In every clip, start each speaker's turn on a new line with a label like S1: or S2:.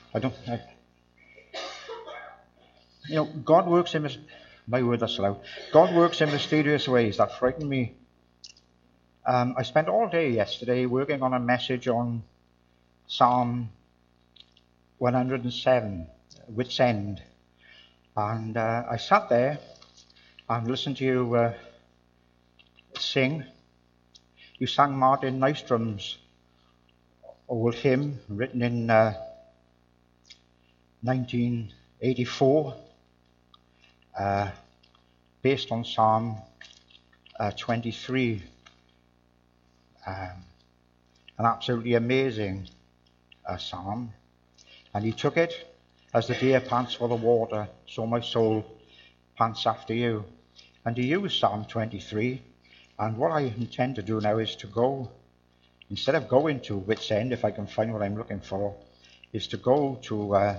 S1: I don't. God works in my word that's loud. God works in mysterious ways that frighten me. I spent all day yesterday working on a message on Psalm 107, Wit's End, and I sat there and listened to you sing. You sang Martin Nystrom's old hymn written in 1984, based on Psalm 23. An absolutely amazing psalm. And he took it, as the deer pants for the water, so my soul pants after you. And he used Psalm 23. And what I intend to do now is to go, instead of going to Wit's End, if I can find what I'm looking for, is to go to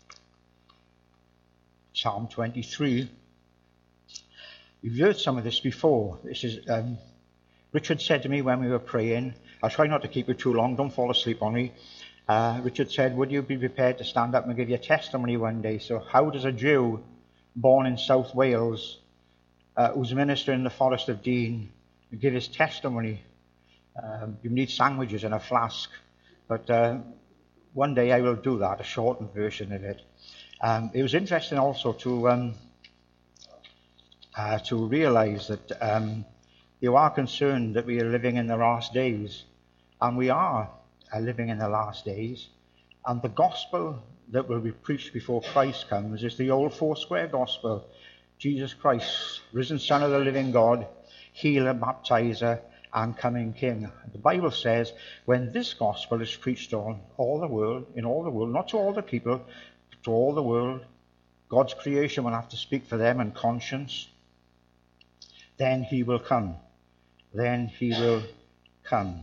S1: Psalm 23. You've heard some of this before. This is Richard said to me when we were praying, I'll try not to keep it too long, don't fall asleep on me. Richard said, would you be prepared to stand up and give your testimony one day? So how does a Jew born in South Wales, who's a minister in the Forest of Dean, give his testimony? You need sandwiches and a flask. But one day I will do that, a shortened version of it. It was interesting also to realize that you are concerned that we are living in the last days, and we are living in the last days, and the gospel that will be preached before Christ comes is the old four-square gospel. Jesus Christ, risen Son of the living God, healer, baptizer, and coming King. The Bible says when this gospel is preached on all the world, in all the world, not to all the people, but to all the world, God's creation will have to speak for them and conscience, then he will come. Then he will come.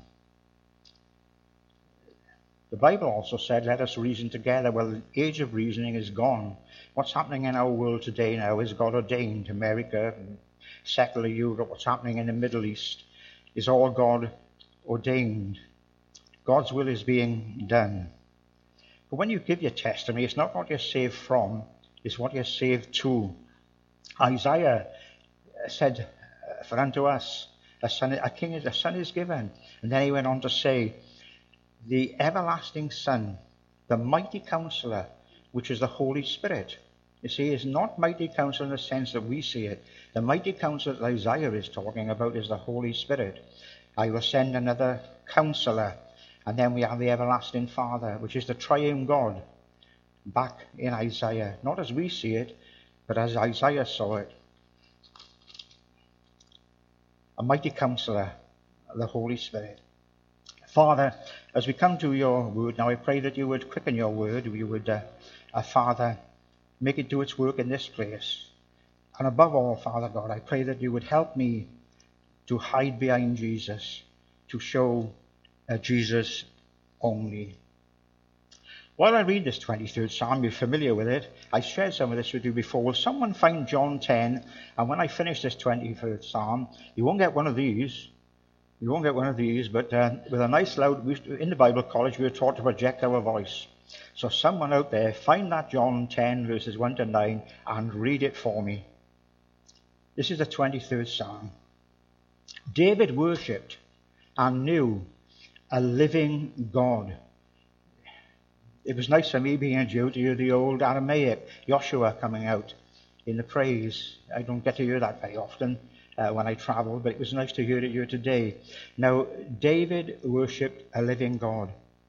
S1: The Bible also said, let us reason together. Well, the age of reasoning is gone. What's happening in our world today now is God ordained. America, secular Europe, what's happening in the Middle East is all God ordained. God's will is being done. But when you give your testimony, it's not what you're saved from, it's what you're saved to. Isaiah said, for unto us a son is given. And then he went on to say, the everlasting Son, the mighty counselor, which is the Holy Spirit. You see, it's not mighty counselor in the sense that we see it. The mighty counselor that Isaiah is talking about is the Holy Spirit. I will send another counselor. And then we have the everlasting Father, which is the triune God, back in Isaiah. Not as we see it, but as Isaiah saw it. A mighty counselor, the Holy Spirit. Father, as we come to your word now, I pray that you would quicken your word. You would, Father, make it do its work in this place. And above all, Father God, I pray that you would help me to hide behind Jesus, to show Jesus only. While I read this 23rd Psalm, you're familiar with it. I shared some of this with you before. Will someone find John 10? And when I finish this 23rd Psalm, you won't get one of these. You won't get one of these, but with a nice loud, in the Bible college, we were taught to project our voice. So someone out there, find that John 10, verses 1 to 9, and read it for me. This is the 23rd Psalm. David worshipped and knew a living God. It was nice for me being a Jew to hear the old Aramaic, Joshua, coming out in the praise. I don't get to hear that very often when I travel, but it was nice to hear it here today. Now, David worshipped a living God.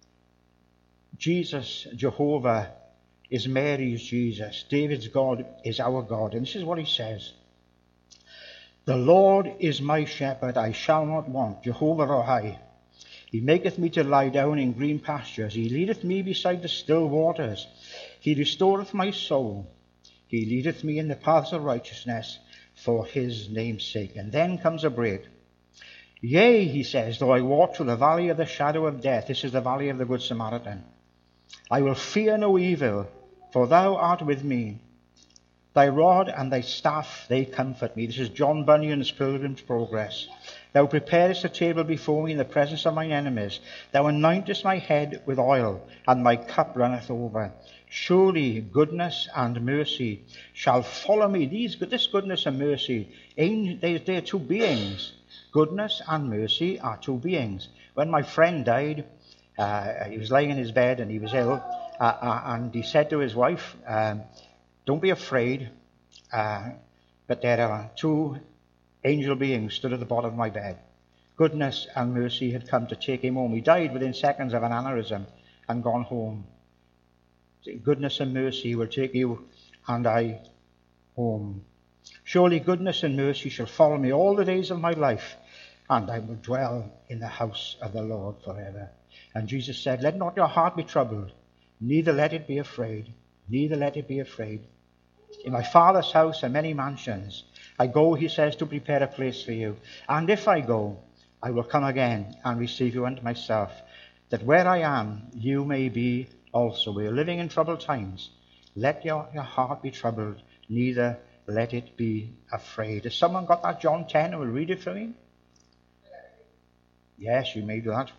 S1: Jesus, Jehovah, is Mary's Jesus. David's God is our God. And this is what he says. The Lord is my shepherd, I shall not want. Jehovah Rohi. He maketh me to lie down in green pastures. He leadeth me beside the still waters. He restoreth my soul. He leadeth me in the paths of righteousness for his name's sake. And then comes a break. Yea, he says, though I walk through the valley of the shadow of death. This is the valley of the Good Samaritan. I will fear no evil, for thou art with me. Thy rod and thy staff, they comfort me. This is John Bunyan's Pilgrim's Progress. Thou preparest a table before me in the presence of mine enemies. Thou anointest my head with oil, and my cup runneth over. Surely goodness and mercy shall follow me. This goodness and mercy, they are two beings. Goodness and mercy are two beings. When my friend died, he was lying in his bed and he was ill, and he said to his wife, don't be afraid, but there are two angel beings stood at the bottom of my bed. Goodness and mercy had come to take him home. He died within seconds of an aneurysm and gone home. Goodness and mercy will take you and I home. Surely goodness and mercy shall follow me all the days of my life, and I will dwell in the house of the Lord forever. And Jesus said, let not your heart be troubled, neither let it be afraid. Neither let it be afraid. In my Father's house are many mansions. I go, he says, to prepare a place for you. And if I go, I will come again and receive you unto myself, that where I am, you may be also. We are living in troubled times. Let your heart be troubled, neither let it be afraid. Has someone got that John 10 and will read it for me? Yes, you may do that.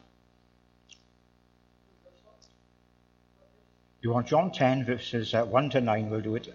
S1: You want John 10 verses 1 to 9, we'll do it.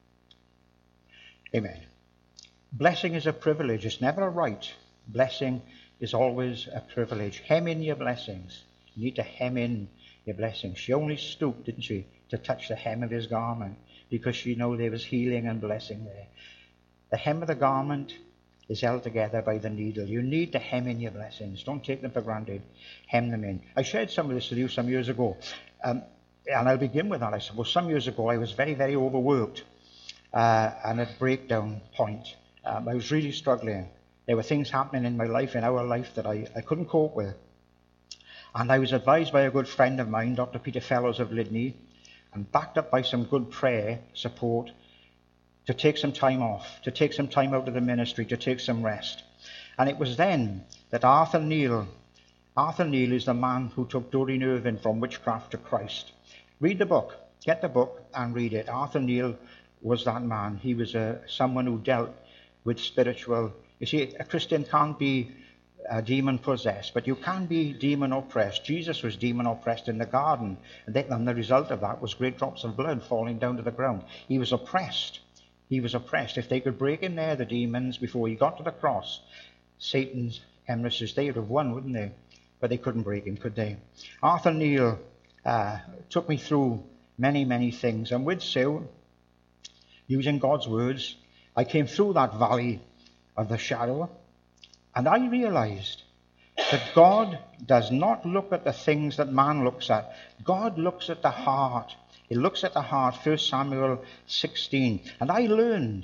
S1: Amen. Blessing is a privilege. It's never a right. Blessing is always a privilege. Hem in your blessings. You need to hem in your blessings. She only stooped, didn't she, to touch the hem of his garment, because she knew there was healing and blessing there. The hem of the garment is held together by the needle. You need to hem in your blessings. Don't take them for granted. Hem them in. I shared some of this with you some years ago. And I'll begin with that, I suppose. Some years ago, I was very, very overworked and at breakdown point. I was really struggling. There were things happening in my life, in our life, that I couldn't cope with. And I was advised by a good friend of mine, Dr. Peter Fellows of Lydney, and backed up by some good prayer support, to take some time off, to take some time out of the ministry, to take some rest. And it was then that Arthur Neal is the man who took Doreen Irvin from witchcraft to Christ. Read the book. Get the book and read it. Arthur Neal was that man. He was someone who dealt with spiritual... You see, a Christian can't be demon-possessed, but you can be demon-oppressed. Jesus was demon-oppressed in the garden, and the result of that was great drops of blood falling down to the ground. He was oppressed. He was oppressed. If they could break him there, the demons, before he got to the cross, Satan's emissaries, they would have won, wouldn't they? But they couldn't break him, could they? Arthur Neal took me through many, many things. And with Sue, using God's words, I came through that valley of the shadow, and I realized that God does not look at the things that man looks at. God looks at the heart. He looks at the heart, 1 Samuel 16. And I learned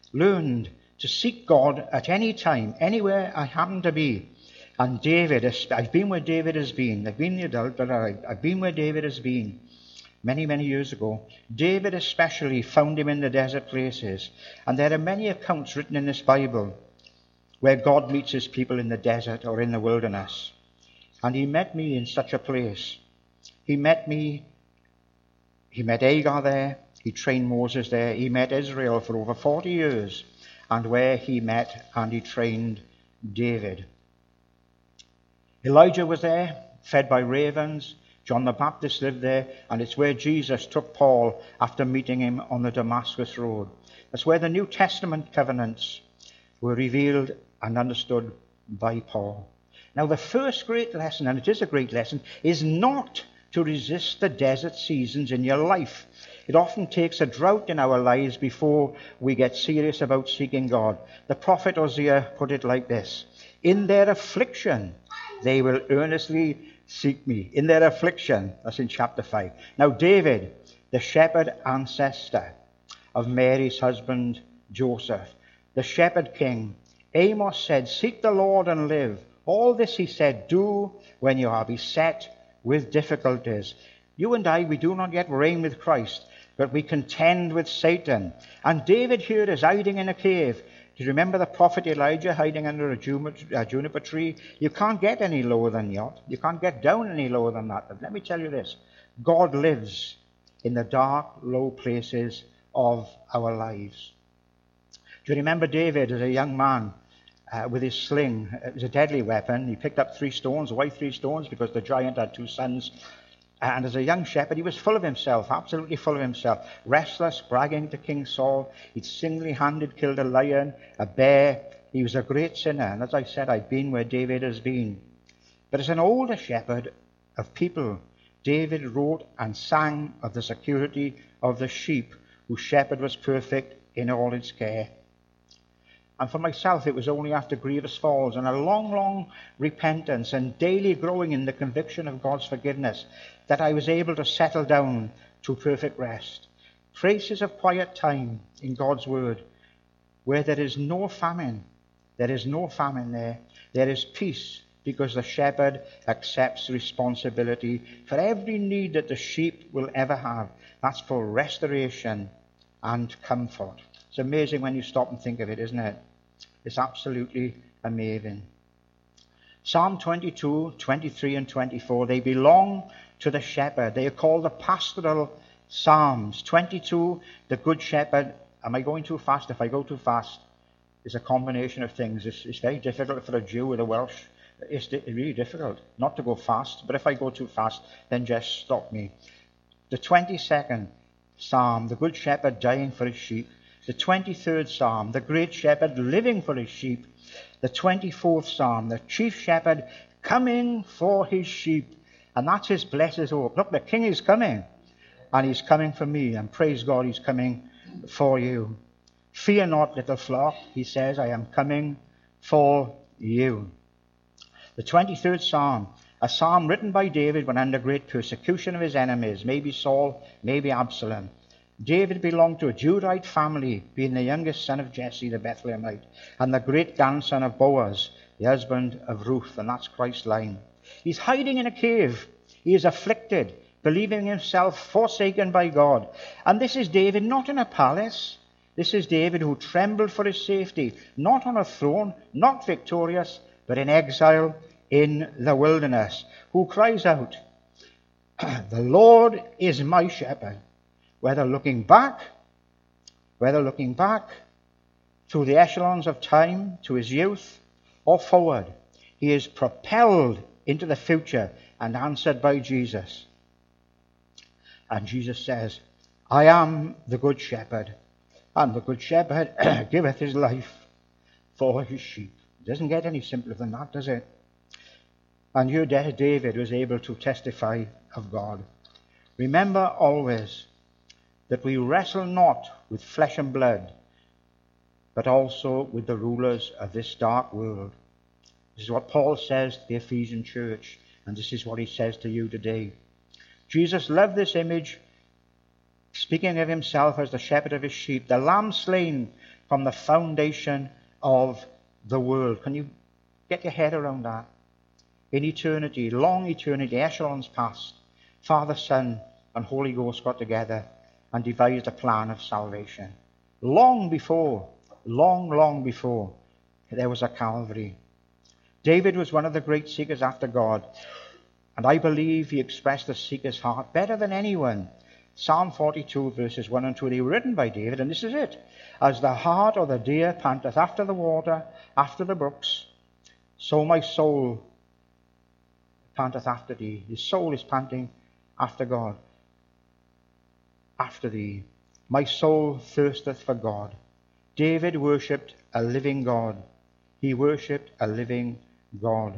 S1: to seek God at any time, anywhere I happen to be. And David, I've been where David has been. I've been the adult, but I've been where David has been many, many years ago. David especially found him in the desert places. And there are many accounts written in this Bible where God meets his people in the desert or in the wilderness. And he met me in such a place. He met Agar there. He trained Moses there. He met Israel for over 40 years. And where he met and he trained David. Elijah was there, fed by ravens. John the Baptist lived there, and it's where Jesus took Paul after meeting him on the Damascus road. That's where the New Testament covenants were revealed and understood by Paul. Now, the first great lesson, and it is a great lesson, is not to resist the desert seasons in your life. It often takes a drought in our lives before we get serious about seeking God. The prophet Hosea put it like this: in their affliction, they will earnestly seek me. In their affliction. That's in chapter 5. Now David, the shepherd ancestor of Mary's husband Joseph, the shepherd king, Amos said, seek the Lord and live. All this he said, do when you are beset with difficulties. You and I, we do not yet reign with Christ, but we contend with Satan. And David here is hiding in a cave. Do you remember the prophet Elijah hiding under a juniper tree? You can't get any lower than that. You can't get down any lower than that. But let me tell you this. God lives in the dark, low places of our lives. Do you remember David as a young man with his sling? It was a deadly weapon. He picked up 3 stones. Why 3 stones? Because the giant had 2 sons. And as a young shepherd, he was full of himself, absolutely full of himself. Restless, bragging to King Saul. He'd single-handed killed a lion, a bear. He was a great sinner. And as I said, I've been where David has been. But as an older shepherd of people, David wrote and sang of the security of the sheep, whose shepherd was perfect in all his care. And for myself, it was only after grievous falls and a long, long repentance and daily growing in the conviction of God's forgiveness that I was able to settle down to perfect rest. Traces of quiet time in God's word, where there is no famine. There is no famine there. There is peace, because the shepherd accepts responsibility for every need that the sheep will ever have. That's for restoration and comfort. It's amazing when you stop and think of it, isn't it? It's absolutely amazing. Psalm 22, 23 and 24, they belong to the shepherd. They are called the pastoral psalms. 22, the good shepherd. Am I going too fast? If I go too fast, it's a combination of things. It's very difficult for a Jew with a Welsh. It's really difficult not to go fast. But if I go too fast, then just stop me. The 22nd psalm, the good shepherd dying for his sheep. The 23rd psalm, the great shepherd living for his sheep. The 24th psalm, the chief shepherd coming for his sheep. And that's his blessed hope. Look, the king is coming. And he's coming for me. And praise God, he's coming for you. Fear not, little flock, he says, I am coming for you. The 23rd psalm, a psalm written by David when under great persecution of his enemies, maybe Saul, maybe Absalom. David belonged to a Judite family, being the youngest son of Jesse the Bethlehemite, and the great grandson of Boaz, the husband of Ruth, and that's Christ's line. He's hiding in a cave. He is afflicted, believing himself forsaken by God. And this is David not in a palace. This is David who trembled for his safety, not on a throne, not victorious, but in exile in the wilderness, who cries out, the Lord is my shepherd. Whether looking back through the echelons of time to his youth, or forward, he is propelled into the future and answered by Jesus. And Jesus says, I am the good shepherd, and the good shepherd giveth his life for his sheep. It doesn't get any simpler than that, does it? And here David was able to testify of God. Remember always that we wrestle not with flesh and blood, but also with the rulers of this dark world. This is what Paul says to the Ephesian church, and this is what he says to you today. Jesus loved this image, speaking of himself as the shepherd of his sheep, the lamb slain from the foundation of the world. Can you get your head around that? In eternity, long eternity, echelons past, Father, Son, and Holy Ghost got together and devised a plan of salvation. Long before, there was a Calvary. David was one of the great seekers after God, and I believe he expressed the seeker's heart better than anyone. Psalm 42, verses 1 and 2, they were written by David, and this is it. As the hart or the deer panteth after the water, after the brooks, so my soul panteth after thee. His soul is panting after God. After thee. My soul thirsteth for God. David worshipped a living God. He worshipped a living God.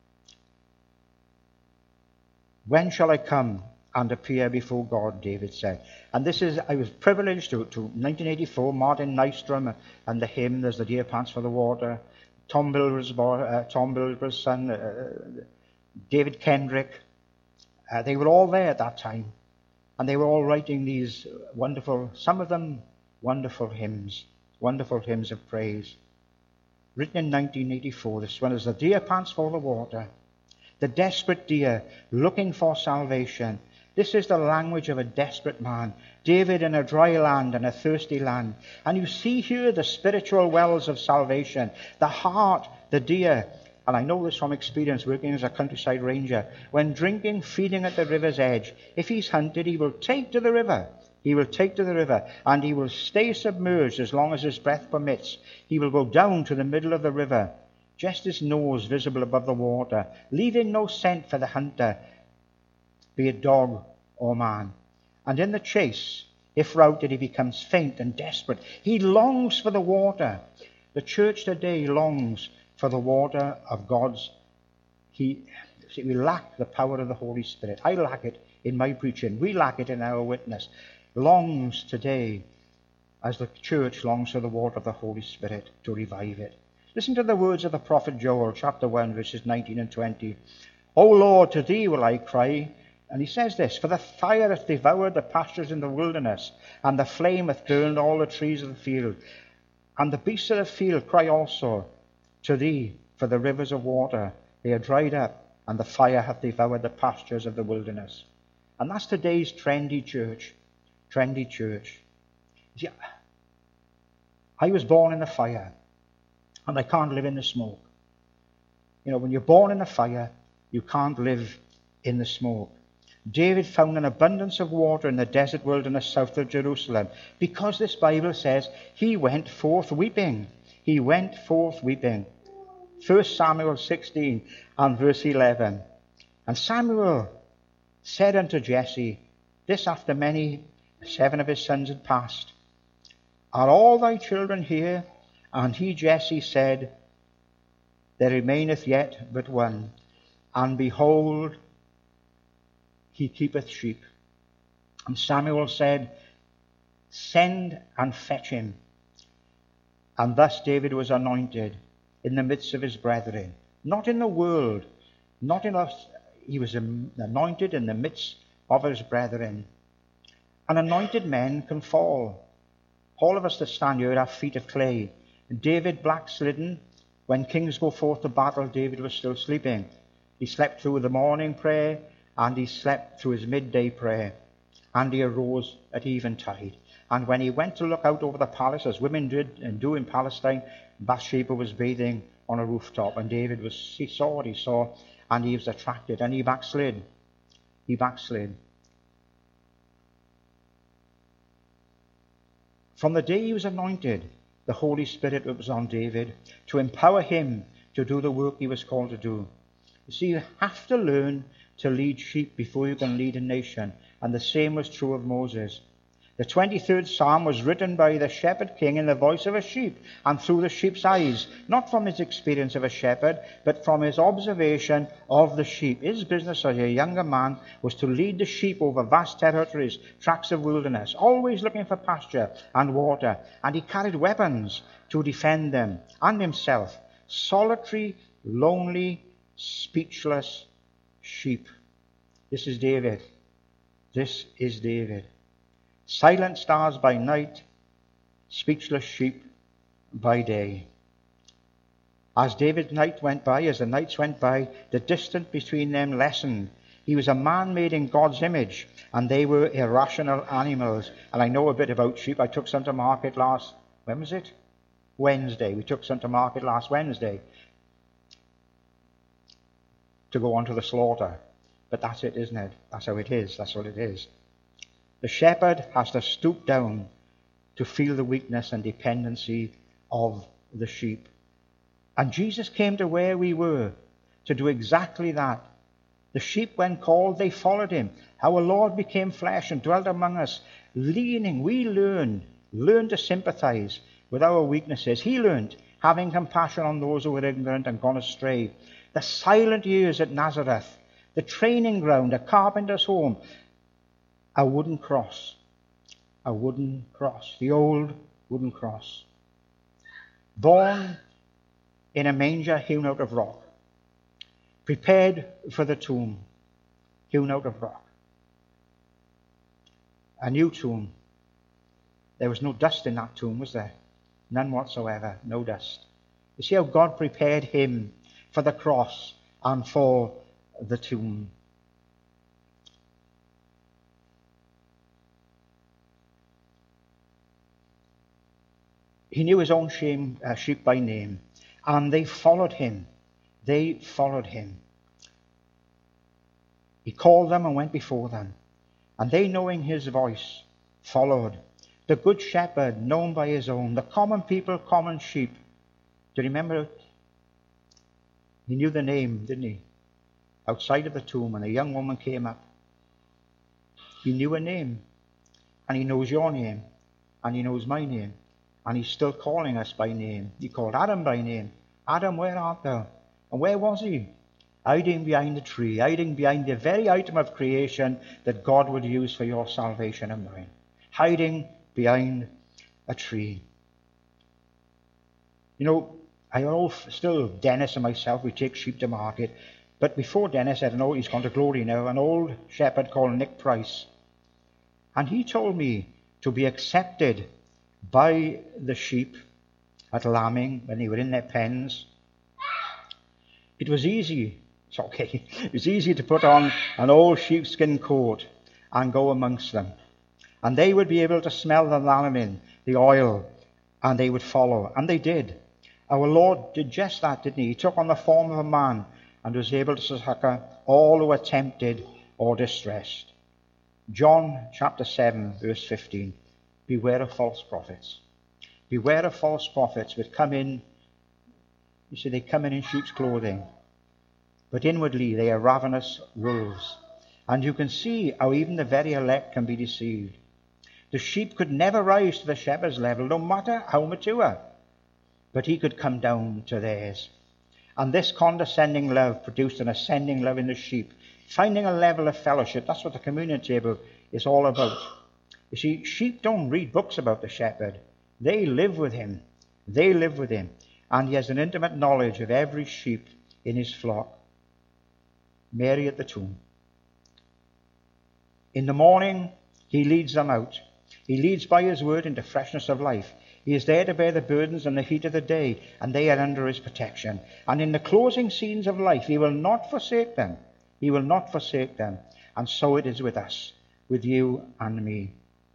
S1: When shall I come and appear before God, David said. And this is, I was privileged to 1984, Martin Nystrom and the hymn, There's the Deer Pants for the Water, Tom Bilber's son, David Kendrick. They were all there at that time. And they were all writing these wonderful, some of them wonderful hymns of praise. Written in 1984, this one is the deer pants for the water. The desperate deer looking for salvation. This is the language of a desperate man. David in a dry land and a thirsty land. And you see here the spiritual wells of salvation. The hart, the deer. And I know this from experience working as a countryside ranger. When drinking, feeding at the river's edge, if he's hunted, he will take to the river He will take to the river, and he will stay submerged as long as his breath permits. He will go down to the middle of the river, just his nose visible above the water, leaving no scent for the hunter, be it dog or man. And in the chase, if routed, he becomes faint and desperate. He longs for the water. The church today longs for the water of God's. We lack the power of the Holy Spirit. I lack it in my preaching. We lack it in our witness. Longs today, as the church longs for the water of the Holy Spirit to revive it. Listen to the words of the prophet Joel, chapter 1, verses 19 and 20. O Lord, to thee will I cry. And he says this, for the fire hath devoured the pastures in the wilderness, and the flame hath burned all the trees of the field. And the beasts of the field cry also to thee for the rivers of water. They are dried up, and the fire hath devoured the pastures of the wilderness. And that's today's trendy church. Trendy church. See, I was born in the fire, and I can't live in the smoke. You know, when you're born in the fire, you can't live in the smoke. David found an abundance of water in the desert wilderness south of Jerusalem, because this Bible says he went forth weeping. He went forth weeping. 1 Samuel 16 and verse 11. And Samuel said unto Jesse, this after many, 7 of his sons had passed, are all thy children here? And he, Jesse, said, there remaineth yet but one, and behold, he keepeth sheep. And Samuel said, send and fetch him. And thus David was anointed in the midst of his brethren. Not in the world, not in us. He was anointed in the midst of his brethren. And anointed men can fall. All of us that stand here have feet of clay. David backslidden. When kings go forth to battle, David was still sleeping. He slept through the morning prayer, and he slept through his midday prayer, and he arose at eventide. And when he went to look out over the palace, as women did and do in Palestine, Bathsheba was bathing on a rooftop, and he saw what he saw, and he was attracted, and he backslid. He backslid. From the day he was anointed, the Holy Spirit was on David to empower him to do the work he was called to do. You see, you have to learn to lead sheep before you can lead a nation. And the same was true of Moses. The 23rd Psalm was written by the shepherd king in the voice of a sheep and through the sheep's eyes, not from his experience of a shepherd, but from his observation of the sheep. His business as a younger man was to lead the sheep over vast territories, tracts of wilderness, always looking for pasture and water. And he carried weapons to defend them and himself. Solitary, lonely, speechless sheep. This is David. This is David. Silent stars by night, speechless sheep by day. As David's night went by, as the nights went by, the distance between them lessened. He was a man made in God's image, and they were irrational animals. And I know a bit about sheep. I took some to market when was it? Wednesday. We took some to market last Wednesday to go on to the slaughter. But that's it, isn't it? That's how it is. That's what it is. The shepherd has to stoop down to feel the weakness and dependency of the sheep. And Jesus came to where we were to do exactly that. The sheep, when called, they followed him. Our Lord became flesh and dwelt among us, leaning. We learned to sympathize with our weaknesses. He learned, having compassion on those who were ignorant and gone astray. The silent years at Nazareth, the training ground, a carpenter's home, a wooden cross, the old wooden cross. Born in a manger hewn out of rock, prepared for the tomb, hewn out of rock. A new tomb. There was no dust in that tomb, was there? None whatsoever, no dust. You see how God prepared him for the cross and for the tomb. He knew his own sheep by name, and they followed him. They followed him. He called them and went before them, and they, knowing his voice, followed. The good shepherd, known by his own. The common people, common sheep. Do you remember it? He knew the name, didn't he? Outside of the tomb, when a young woman came up. He knew her name. And he knows your name. And he knows my name. And he's still calling us by name. He called Adam by name. Adam, where art thou? And where was he? Hiding behind the tree. Hiding behind the very item of creation that God would use for your salvation and mine. Hiding behind a tree. You know, I know still Dennis and myself, we take sheep to market. But before Dennis, I don't know, he's gone to glory now, an old shepherd called Nick Price. And he told me to be accepted by the sheep at lambing when they were in their pens. It was easy. It's okay. It was easy to put on an old sheepskin coat and go amongst them. And they would be able to smell the lambing, the oil, and they would follow. And they did. Our Lord did just that, didn't he? He took on the form of a man and was able to succor all who were tempted or distressed. John chapter 7, verse 15. Beware of false prophets. Beware of false prophets which come in, you see, they come in sheep's clothing. But inwardly they are ravenous wolves. And you can see how even the very elect can be deceived. The sheep could never rise to the shepherd's level, no matter how mature. But he could come down to theirs. And this condescending love produced an ascending love in the sheep, finding a level of fellowship. That's what the communion table is all about. You see, sheep don't read books about the shepherd. They live with him. They live with him. And he has an intimate knowledge of every sheep in his flock. Mary at the tomb. In the morning, he leads them out. He leads by his word into freshness of life. He is there to bear the burdens and the heat of the day, and they are under his protection. And in the closing scenes of life, he will not forsake them. He will not forsake them. And so it is with us, with you and me.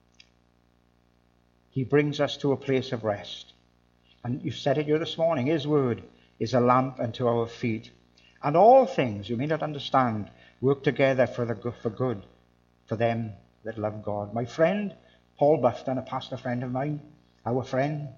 S1: He brings us to a place of rest. And you said it here this morning, his word is a lamp unto our feet. And all things, you may not understand, work together for good, for them that love God. My friend, Paul Bufton, a pastor friend of mine, our friend,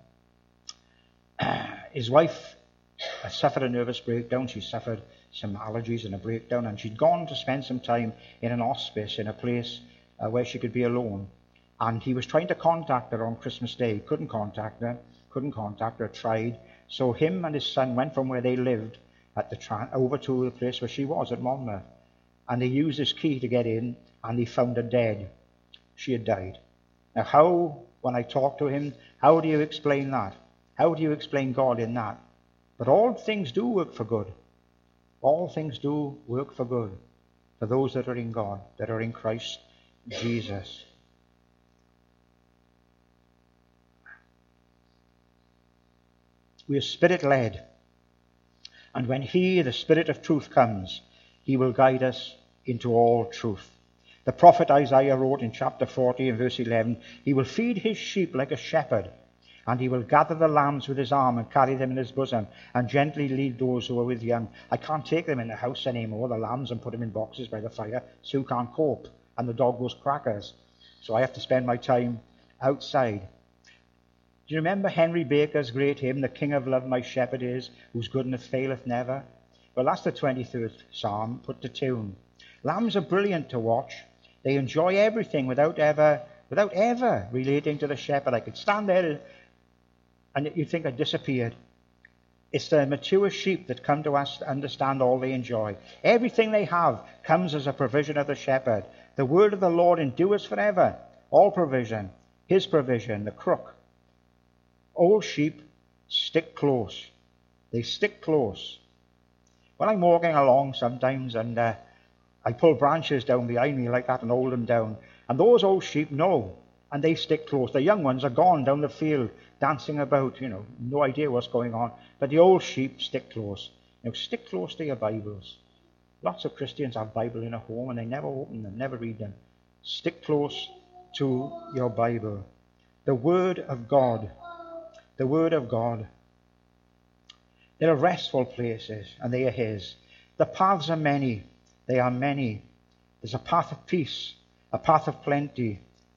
S1: his wife has suffered a nervous breakdown. She suffered some allergies and a breakdown, and she'd gone to spend some time in an hospice in a place where she could be alone. And he was trying to contact her on Christmas Day. Couldn't contact her, tried. So him and his son went from where they lived at over to the place where she was at Monmouth. And they used his key to get in, and they found her dead. She had died. Now how, when I talked to him, how do you explain that? How do you explain God in that? But all things do work for good. All things do work for good for those that are in God, that are in Christ Jesus. We are spirit-led. And when he, the Spirit of truth, comes, he will guide us into all truth. The prophet Isaiah wrote in chapter 40 and verse 11, he will feed his sheep like a shepherd, and he will gather the lambs with his arm and carry them in his bosom, and gently lead those who are with young. I can't take them in the house anymore, the lambs, and put them in boxes by the fire. Sue can't cope, and the dog goes crackers. So I have to spend my time outside. Do you remember Henry Baker's great hymn, The King of Love my shepherd is, whose goodness faileth never? Well, that's the 23rd Psalm, put to tune. Lambs are brilliant to watch. They enjoy everything without ever relating to the shepherd. I could stand there and you'd think I disappeared. It's the mature sheep that come to us to understand all they enjoy. Everything they have comes as a provision of the shepherd. The word of the Lord endures forever. All provision, his provision, the crook. Old sheep stick close. They stick close. When I'm walking along sometimes and I pull branches down behind me like that and hold them down, and those old sheep know, and they stick close. The young ones are gone down the field, dancing about, no idea what's going on. But the old sheep stick close. Stick close to your Bibles. Lots of Christians have Bible in a home and they never open them, never read them. Stick close to your Bible. The Word of God. The Word of God. There are restful places, and they are his. The paths are many. They are many. There's a path of peace, a path of plenty,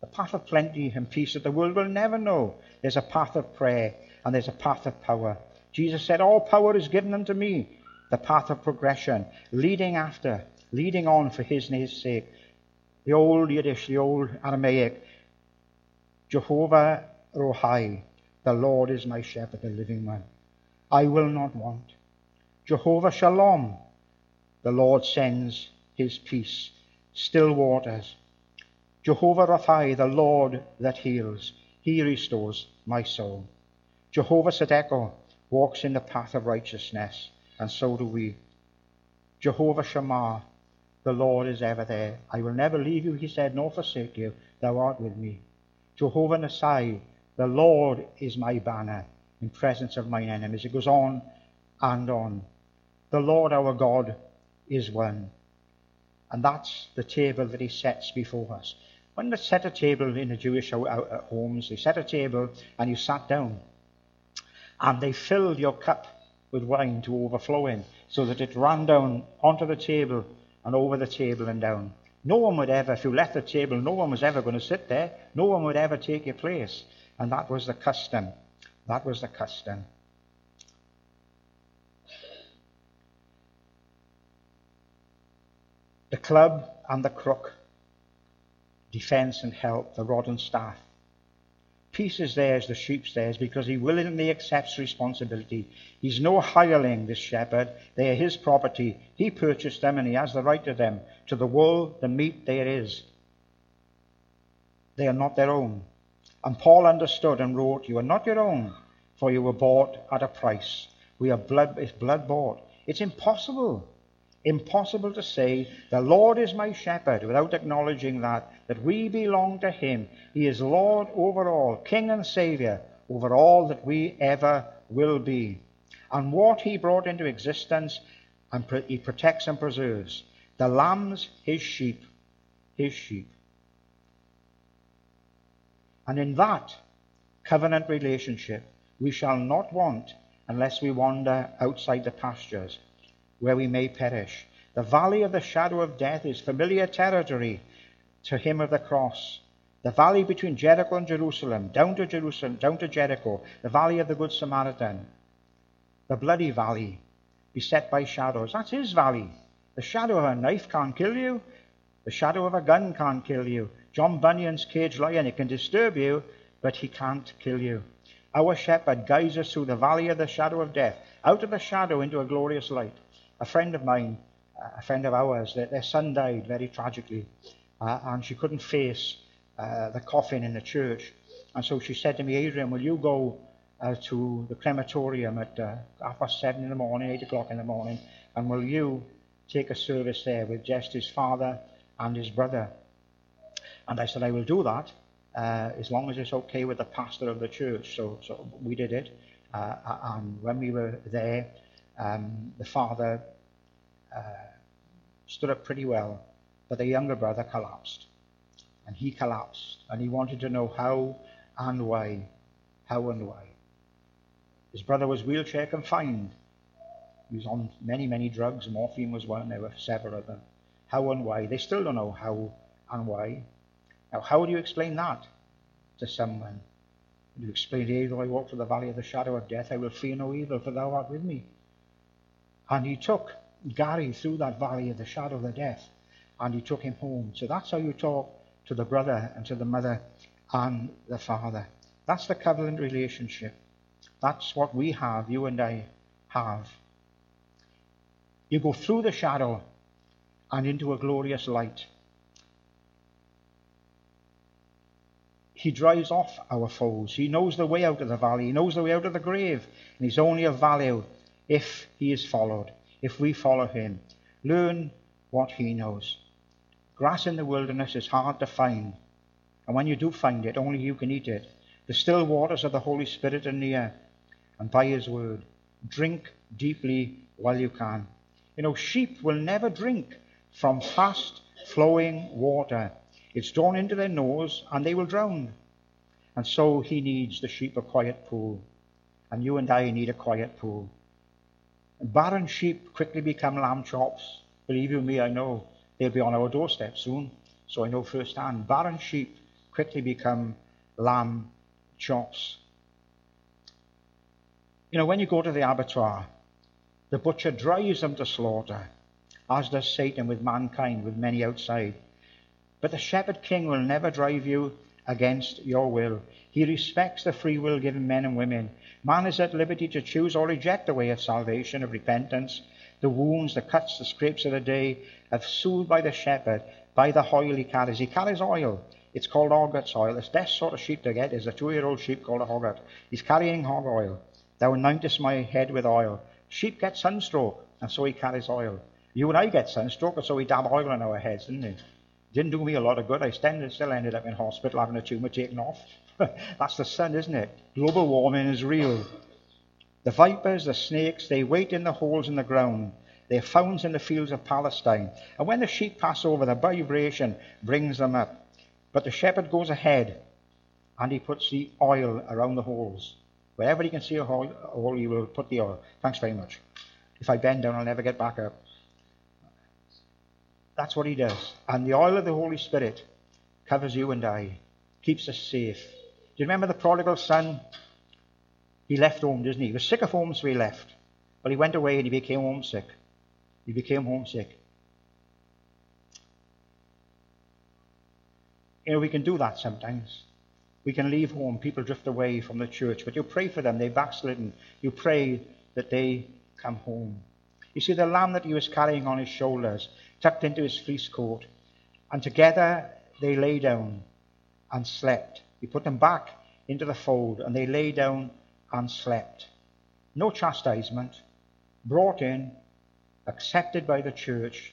S1: the path of plenty and peace that the world will never know. There's a path of prayer and there's a path of power. Jesus said, all power is given unto me. The path of progression, leading on for his name's sake. The old Yiddish, the old Aramaic, Jehovah Rohi, the Lord is my shepherd, the living one. I will not want. Jehovah Shalom, the Lord sends his peace, still waters. Jehovah Rapha, the Lord that heals, he restores my soul. Jehovah Tzedekah walks in the path of righteousness, and so do we. Jehovah Shammah, the Lord is ever there. I will never leave you, he said, nor forsake you. Thou art with me. Jehovah Nissi, the Lord is my banner in presence of mine enemies. It goes on and on. The Lord our God is one. And that's the table that he sets before us. When they set a table in the Jewish homes, they set a table and you sat down. And they filled your cup with wine to overflowing so that it ran down onto the table and over the table and down. No one would ever, if you left the table, no one was ever going to sit there. No one would ever take your place. And that was the custom. That was the custom. The club and the crook, defense and help, the rod and staff. Peace is theirs, the sheep's theirs, because he willingly accepts responsibility. He's no hireling, this shepherd. They are his property. He purchased them and he has the right to them. To the wool, the meat there is. They are not their own. And Paul understood and wrote, you are not your own, for you were bought at a price. We are blood bought. It's impossible to say, the Lord is my shepherd, without acknowledging that we belong to him. He is Lord over all, King and Savior over all that we ever will be. And what he brought into existence, and he protects and preserves. The lambs, his sheep. And in that covenant relationship, we shall not want unless we wander outside the pastures, where we may perish. The valley of the shadow of death is familiar territory to him of the cross. The valley between Jericho and Jerusalem, down to Jericho, the valley of the Good Samaritan. The bloody valley, beset by shadows. That's his valley. The shadow of a knife can't kill you. The shadow of a gun can't kill you. John Bunyan's caged lion, it can disturb you, but he can't kill you. Our shepherd guides us through the valley of the shadow of death, out of the shadow into a glorious light. A friend of mine, a friend of ours, their son died very tragically, and she couldn't face the coffin in the church. And so she said to me, Adrian, will you go to the crematorium at 7:30 in the morning, 8 o'clock in the morning, and will you take a service there with just his father and his brother? And I said, I will do that, as long as it's okay with the pastor of the church. So we did it, and when we were there, the father stood up pretty well, but the younger brother collapsed. And he collapsed, and he wanted to know how and why. His brother was wheelchair confined. He was on many drugs. Morphine was one. There were several of them. How and why. They still don't know how and why. Now, how do you explain that to someone? Do you explain, though I walk through the valley of the shadow of death, I will fear no evil, for thou art with me. And he took Gary through that valley of the shadow of the death, and he took him home. So that's how you talk to the brother and to the mother and the father. That's the covenant relationship. That's what we have, you and I have. You go through the shadow and into a glorious light. He drives off our foes. He knows the way out of the valley. He knows the way out of the grave. And he's only of value if he is followed, if we follow him. Learn what he knows. Grass in the wilderness is hard to find. And when you do find it, only you can eat it. The still waters of the Holy Spirit are near. And by his word, drink deeply while you can. You know, sheep will never drink from fast flowing water. It's drawn into their nose and they will drown. And so he needs, the sheep, a quiet pool. And you and I need a quiet pool. And barren sheep quickly become lamb chops. Believe you me, I know. They'll be on our doorstep soon. So I know firsthand. Barren sheep quickly become lamb chops. You know, when you go to the abattoir, the butcher drives them to slaughter, as does Satan with mankind, with many outside. But the shepherd king will never drive you against your will. He respects the free will given men and women. Man is at liberty to choose or reject the way of salvation, of repentance. The wounds, the cuts, the scrapes of the day are soothed by the shepherd, by the oil he carries. He carries oil. It's called hogget's oil. The best sort of sheep to get is a 2-year-old sheep called a hogget. He's carrying hog oil. Thou anointest my head with oil. Sheep get sunstroke, and so he carries oil. You and I get sunstroke, and so we dab oil on our heads, didn't he? Didn't do me a lot of good. I still ended up in hospital having a tumour taken off. That's the sun, isn't it? Global warming is real. The vipers, the snakes, they wait in the holes in the ground. They're found in the fields of Palestine. And when the sheep pass over, the vibration brings them up. But the shepherd goes ahead, and he puts the oil around the holes. Wherever he can see a hole, he will put the oil. Thanks very much. If I bend down, I'll never get back up. That's what he does. And the oil of the Holy Spirit covers you and I, keeps us safe. Do you remember the prodigal son? He left home, didn't he? He was sick of home, so he left. But he went away and he became homesick. He became homesick. You know, we can do that sometimes. We can leave home. People drift away from the church. But you pray for them. They're backslidden. You pray that they come home. You see, the lamb that he was carrying on his shoulders, tucked into his fleece coat, and together they lay down and slept. He put them back into the fold, and they lay down and slept. No chastisement, brought in, accepted by the church,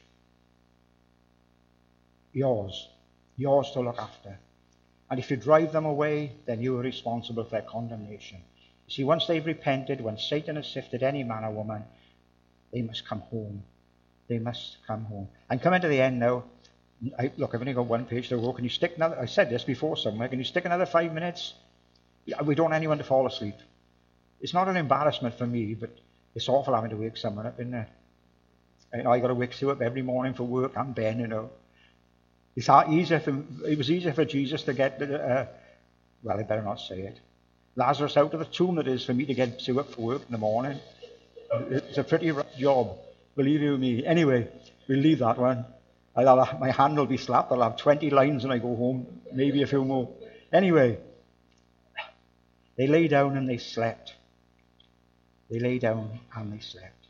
S1: yours to look after. And if you drive them away, then you are responsible for their condemnation. You see, once they've repented, when Satan has sifted any man or woman, they must come home. They must come home. I'm coming to the end now. Look, I've only got one page to go. Can you stick another? I said this before somewhere. Can you stick another 5 minutes? We don't want anyone to fall asleep. It's not an embarrassment for me, but it's awful having to wake someone up, isn't it? You know, I got to wake Sue up every morning for work. I'm Ben, you know. It was easier for Jesus to get, well, I better not say it, Lazarus out of the tomb than it is for me to get Sue up for work in the morning. It's a pretty rough job, believe you me. Anyway, we'll leave that one. My hand will be slapped. I'll have 20 lines when I go home, maybe a few more. Anyway, they lay down and they slept. They lay down and they slept.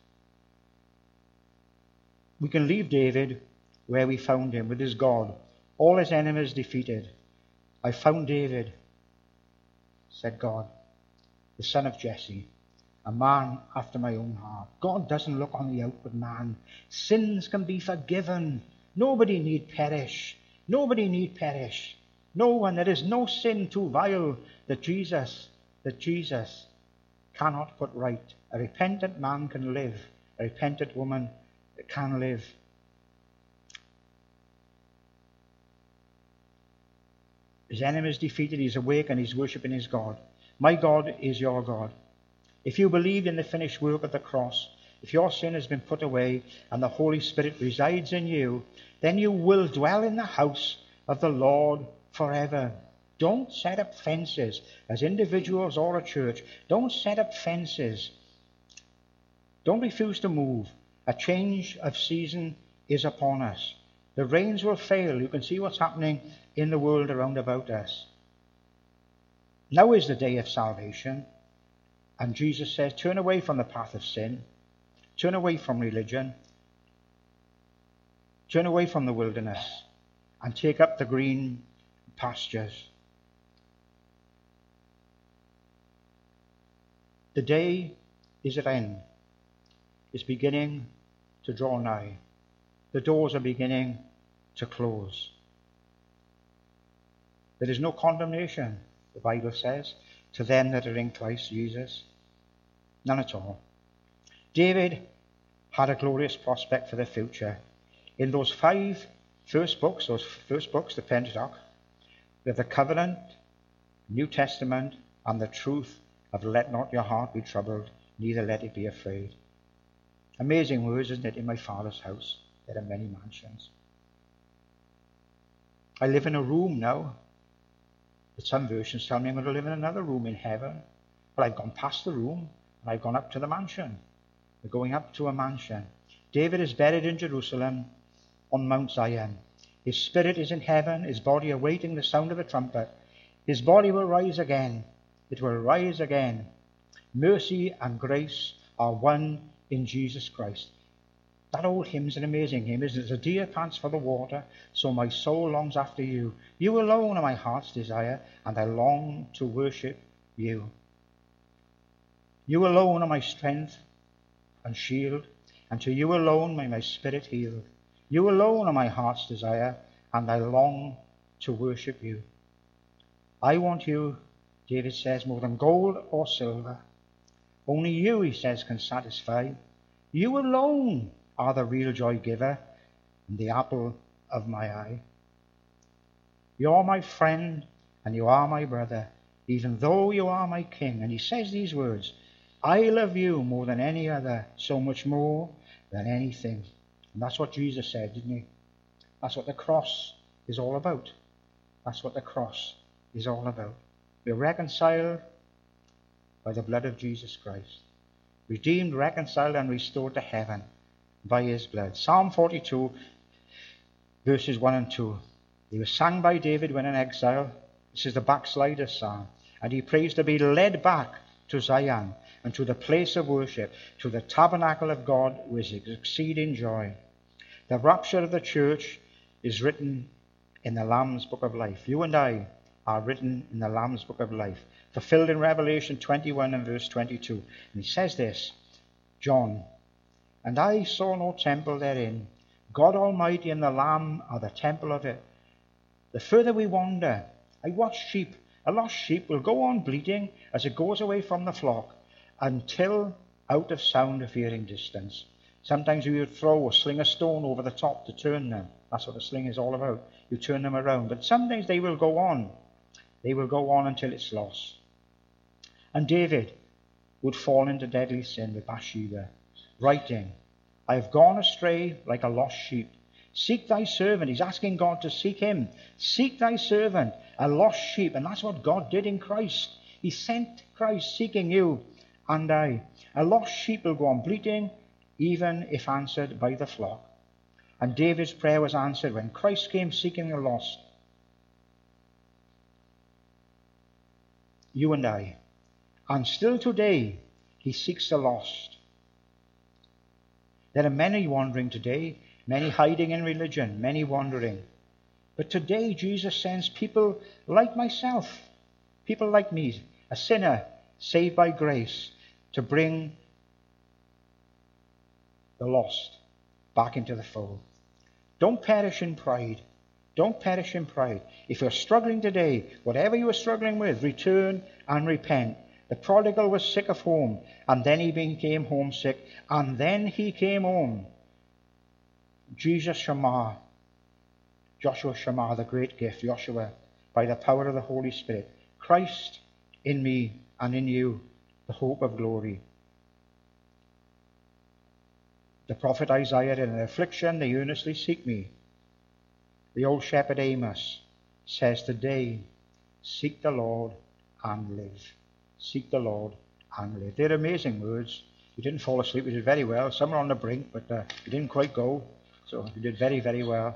S1: We can leave David where we found him, with his God, all his enemies defeated. I found David, said God, the son of Jesse, a man after my own heart. God doesn't look on the outward man. Sins can be forgiven. Nobody need perish. Nobody need perish. No one. There is no sin too vile that Jesus cannot put right. A repentant man can live. A repentant woman can live. His enemies defeated. He's awake and he's worshipping his God. My God is your God. If you believe in the finished work of the cross, if your sin has been put away and the Holy Spirit resides in you, then you will dwell in the house of the Lord forever. Don't set up fences as individuals or a church. Don't set up fences. Don't refuse to move. A change of season is upon us. The rains will fail. You can see what's happening in the world around about us. Now is the day of salvation. And Jesus says, turn away from the path of sin. Turn away from religion. Turn away from the wilderness and take up the green pastures. The day is at end. It's beginning to draw nigh. The doors are beginning to close. There is no condemnation, the Bible says, to them that are in Christ Jesus. None at all. David had a glorious prospect for the future. In those first books, the Pentateuch, with the covenant, New Testament, and the truth of let not your heart be troubled, neither let it be afraid. Amazing words, isn't it? In my Father's house there are many mansions. I live in a room now But some versions tell me I'm going to live in another room in heaven. But I've gone past the room, and I've gone up to the mansion. We're going up to a mansion. David is buried in Jerusalem on Mount Zion. His spirit is in heaven, his body awaiting the sound of a trumpet. His body will rise again. It will rise again. Mercy and grace are one in Jesus Christ. That old hymn's an amazing hymn, isn't it? As a deer pants for the water, so my soul longs after you. You alone are my heart's desire, and I long to worship you. You alone are my strength and shield, and to you alone may my spirit yield. You alone are my heart's desire, and I long to worship you. I want you, David says, more than gold or silver. Only you, he says, can satisfy. You alone are the real joy giver and the apple of my eye. You are my friend and you are my brother, even though you are my king. And he says these words, I love you more than any other, so much more than anything. And that's what Jesus said, didn't he? That's what the cross is all about. That's what the cross is all about. We're reconciled by the blood of Jesus Christ. Redeemed, reconciled, and restored to heaven by his blood. Psalm 42, verses 1 and 2. It was sung by David when in exile. This is the backslider's psalm. And he prays to be led back to Zion and to the place of worship, to the tabernacle of God with exceeding joy. The rapture of the church is written in the Lamb's book of life. You and I are written in the Lamb's book of life, fulfilled in Revelation 21 and verse 22. And he says this, John, and I saw no temple therein. God Almighty and the Lamb are the temple of it. The further we wander, I watch sheep. A lost sheep will go on bleating as it goes away from the flock until out of sound of hearing distance. Sometimes we would throw or sling a stone over the top to turn them. That's what a sling is all about. You turn them around. But sometimes they will go on. They will go on until it's lost. And David would fall into deadly sin with Bathsheba, writing, I have gone astray like a lost sheep. Seek thy servant. He's asking God to seek him. Seek thy servant, a lost sheep. And that's what God did in Christ. He sent Christ seeking you and I. A lost sheep will go on bleating, even if answered by the flock. And David's prayer was answered when Christ came seeking the lost. You and I. And still today, he seeks the lost. There are many wandering today, many hiding in religion, many wandering. But today, Jesus sends people like myself, people like me, a sinner saved by grace, to bring the lost back into the fold. Don't perish in pride. Don't perish in pride. If you're struggling today, whatever you are struggling with, return and repent. The prodigal was sick of home, and then he became homesick, and then he came home. Jesus Shammah, Joshua Shammah, the great gift, Joshua, by the power of the Holy Spirit. Christ in me and in you, the hope of glory. The prophet Isaiah, in an affliction, they earnestly seek me. The old shepherd Amos says today, seek the Lord and live. Seek the Lord and live. They're amazing words. You didn't fall asleep. You did very well. Some are on the brink, but you didn't quite go. So you did very, very well.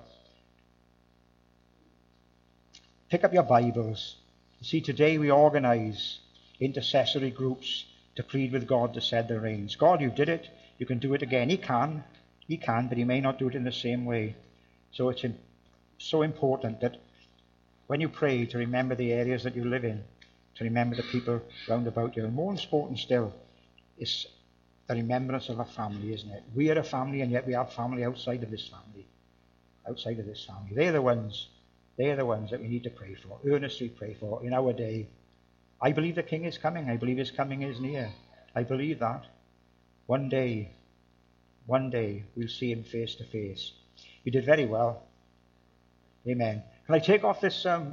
S1: Pick up your Bibles. You see, today we organize intercessory groups to plead with God to set the reins. God, you did it. You can do it again. He can, but he may not do it in the same way. So it's so important that when you pray, to remember the areas that you live in, to remember the people round about you. And more important still is the remembrance of a family, isn't it? We are a family, and yet we have family outside of this family. Outside of this family. They're the ones that we need to pray for, earnestly pray for in our day. I believe the King is coming. I believe his coming is near. I believe that. One day, we'll see him face to face. You did very well. Amen. Can I take off this